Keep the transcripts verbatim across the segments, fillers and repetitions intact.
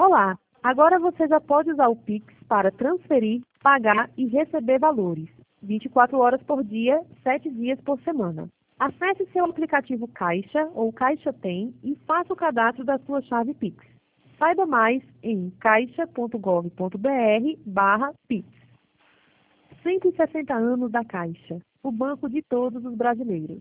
Olá! Agora você já pode usar o Pix para transferir, pagar e receber valores. vinte e quatro horas por dia, sete dias por semana. Acesse seu aplicativo Caixa ou Caixa Tem e faça o cadastro da sua chave Pix. Saiba mais em caixa.gov.br barra Pix. cento e sessenta anos da Caixa, o banco de todos os brasileiros.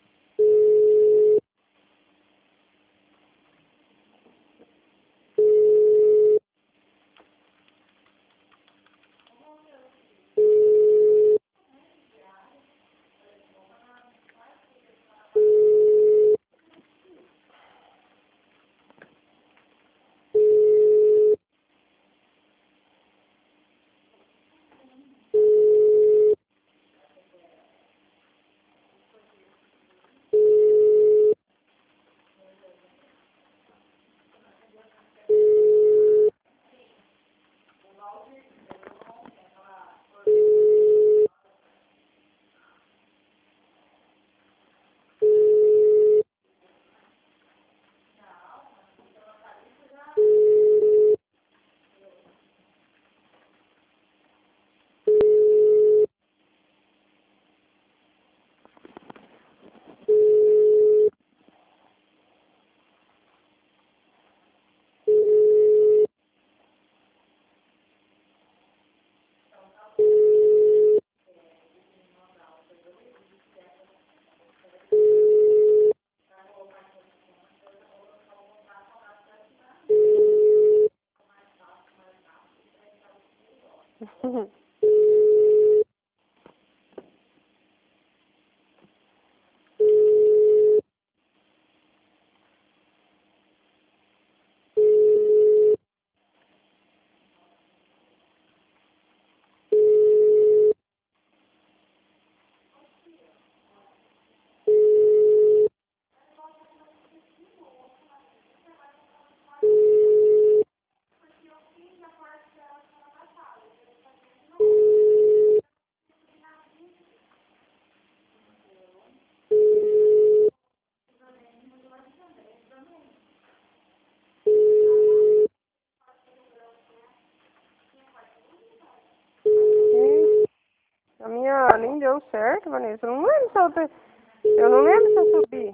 A minha nem deu certo, Vanessa. Eu não lembro se eu, te... eu não lembro se eu subi.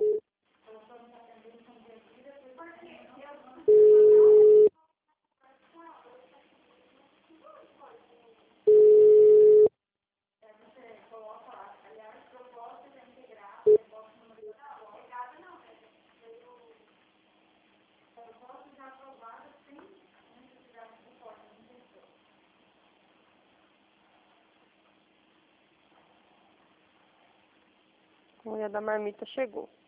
A mulher da marmita chegou.